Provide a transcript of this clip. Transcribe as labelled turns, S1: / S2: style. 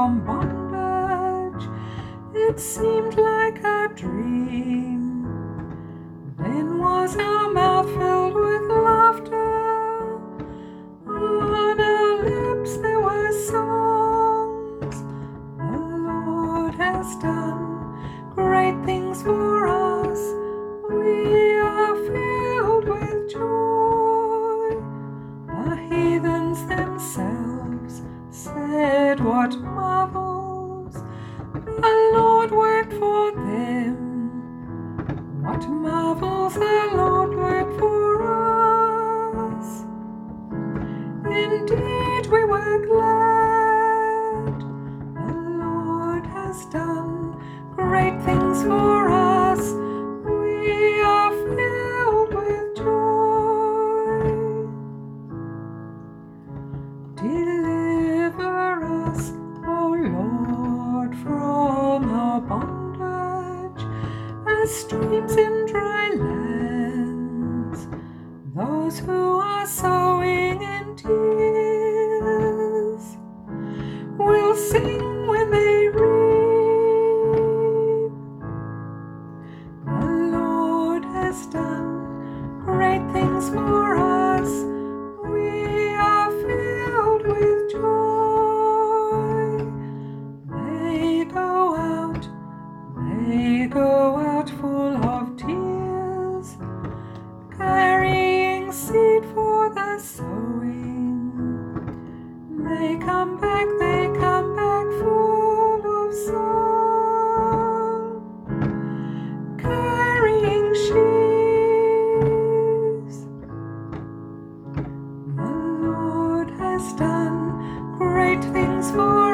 S1: from bondage. It seemed like a dream. Then was our mouth filled with laughter. On our lips there were songs. The Lord has done great things for us. We are filled with joy. The heathens themselves said, "What marvels the Lord worked for them! What marvels the Lord worked for us!" Indeed we were glad. The Lord has done great things for us. We are filled with joy. Deliver us, O Lord, from our bondage, as streams in dry lands. Those who are sowing in tears will sing when they reap. The Lord has done great things for us. We are filled with joy. They go out full of tears, carrying seed for the sowing. They come back full of song, carrying sheaves. The Lord has done great things for